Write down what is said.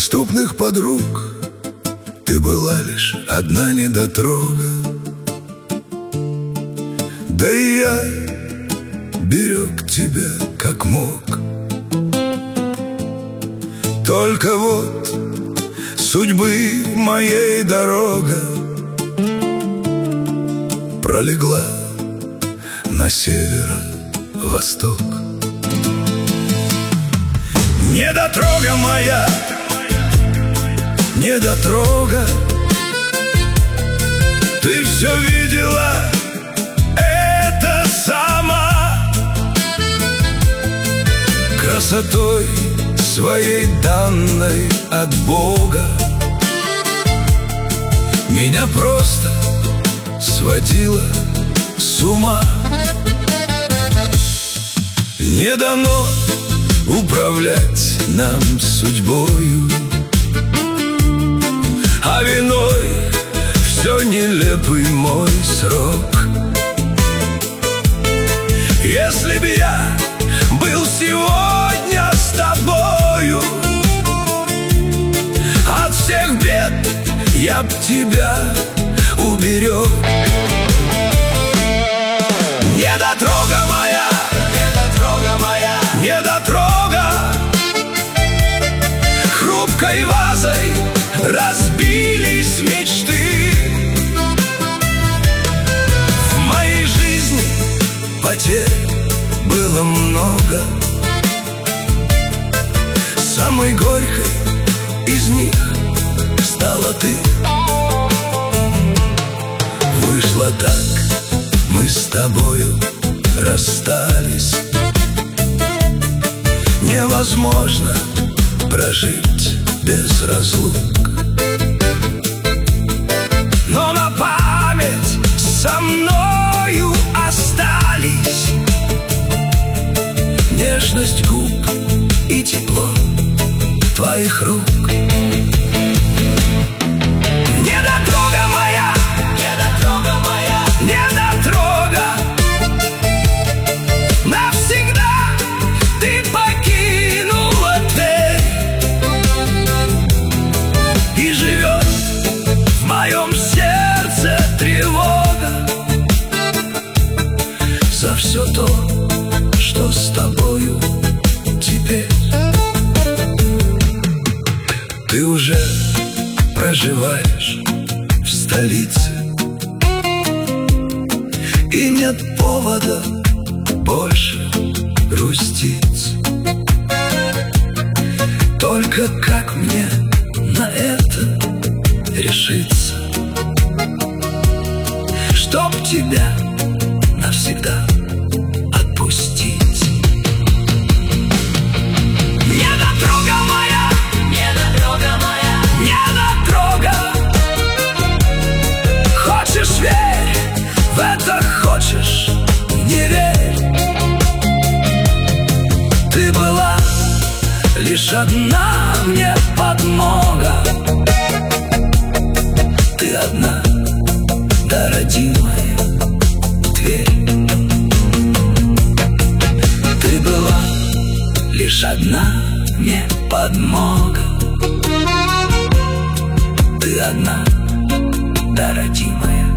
Неотступных подруг ты была лишь одна недотрога. Да и я берег тебя как мог. Только вот судьбы моей дорога пролегла на северо-восток. Недотрога моя, недотрога, ты все видела это сама. Красотой своей данной от Бога меня просто сводила с ума. Не дано управлять нам судьбою, а виной все нелепый мой срок. Если б я был сегодня с тобою, от всех бед я б тебя уберег. Недотрога моя, недотрога моя, недотрога, хрупкой вазой разбились мечты. В моей жизни потерь было много, самой горькой из них стала ты. Вышло так, мы с тобою расстались. Невозможно прожить без разлук, но на память со мною остались нежность губ и тепло твоих рук. Недотрога моя, недотрога моя, недотрога, навсегда ты покинула Тверь и живет в моем сердце тревога за все то, что с тобою теперь. Ты уже проживаешь в столице, и нет повода больше грустить. Только как мне на это решиться, чтоб тебя навсегда отпустить? Недотрога моя, недотрога моя, недотрога, хочешь верь в это, хочешь не верь. Ты была лишь одна мне подмога, ты одна, да, родимая Тверь. Ты была лишь одна мне подмога, ты одна, да, родимая